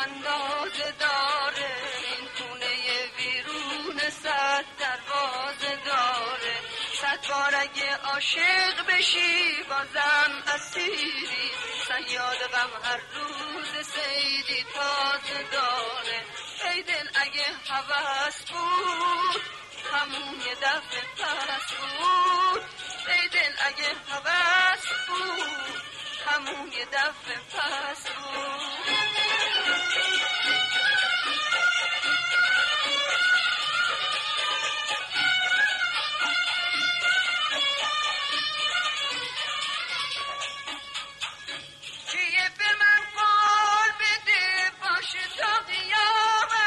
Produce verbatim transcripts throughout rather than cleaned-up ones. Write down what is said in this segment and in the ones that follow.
اندازه داره، این خونه ویرون صد دروازه داره. صد بار اگه عاشق بشی بازم اسیری، صیاد غم هر روز صیدی تازه داره. ای دل اگه هوس بود همون یه دفعه پس بود، ای دل اگه هوس بود همون یه دفعه پس بود. چیه به من قول بده باشه تا قیامت،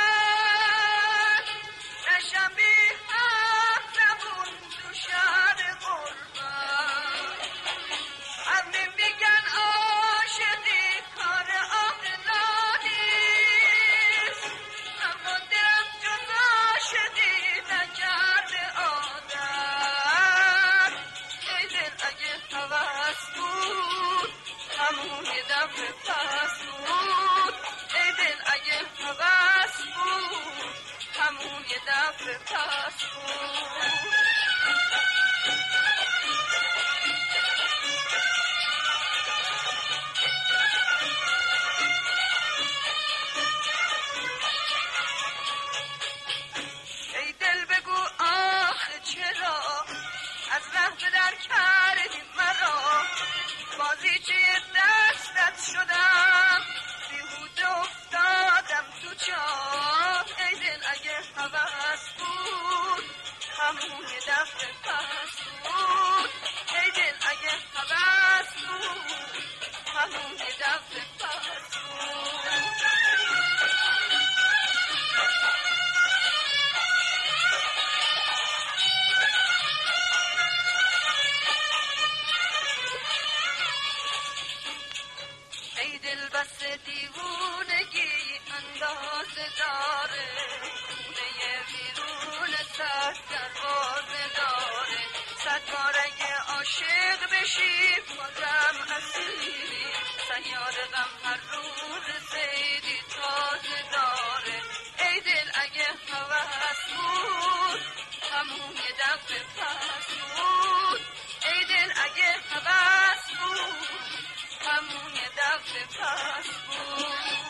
نشم بی هم زبون تو شهر قربت. همه میگن عاشقی کار عاقلا نیست، اما دلم جز عاشقی نکرده عادت. ای دل اگه هوس بود همون یه دفعه پس بود، ای دل اگه هوس بود همون یه دفعه پس بود. ای دل بگو آخه چرا از ره در کردی مرا، بازی چه دستت شدم بیهوده افتادم تو چاه. ای دل اگه هوس بود همون یه دفعه پس بود، ای دل اگه هوس بود همون یه دفعه پس بود. ای دل بس دیوونگی اندازه داره، خونه ویرون صد دروازه داره. صد بار اگه عاشق بشی بازم اسیری، صیاد غم هر روز صیدی تازه داره. ای دل اگه هوس بود همون یه دفعه پس بود، ای دل اگه هوس بود همون یه دفعه پس بود.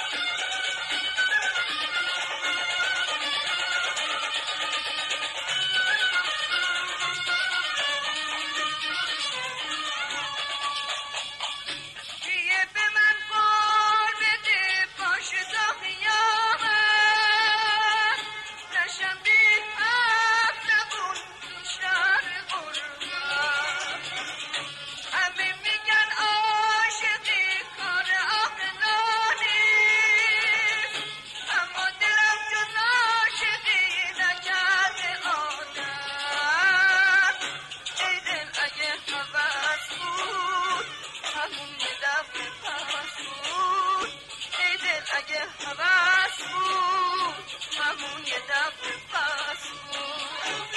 چیه به من قول بده باشه تا قیامت، نشم بی هم زبون تو شهر قربت. همه میگن عاشقی کار عاقلا نیست، اما دلم جز عاشقی نکرده عادت. ای دل اگه هوس بود همون یه دفعه پس بود، ای دل اگه هوس بود همون یه دفعه پس بود.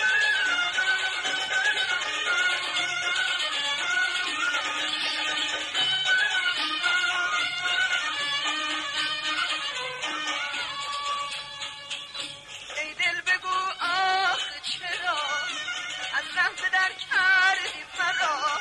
ای دل بگو آخه چرا از ره در کردی مرا،